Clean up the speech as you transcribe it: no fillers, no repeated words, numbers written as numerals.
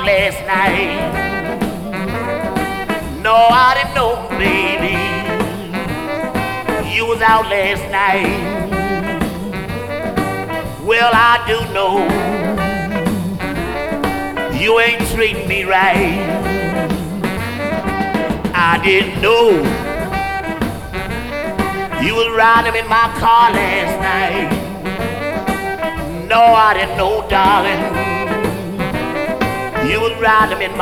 last night. No, I didn't know, baby, you was out last night. Well, I do know you ain't treating me right. I didn't know you was riding in my car last night. No, I didn't know, darling, you was riding in my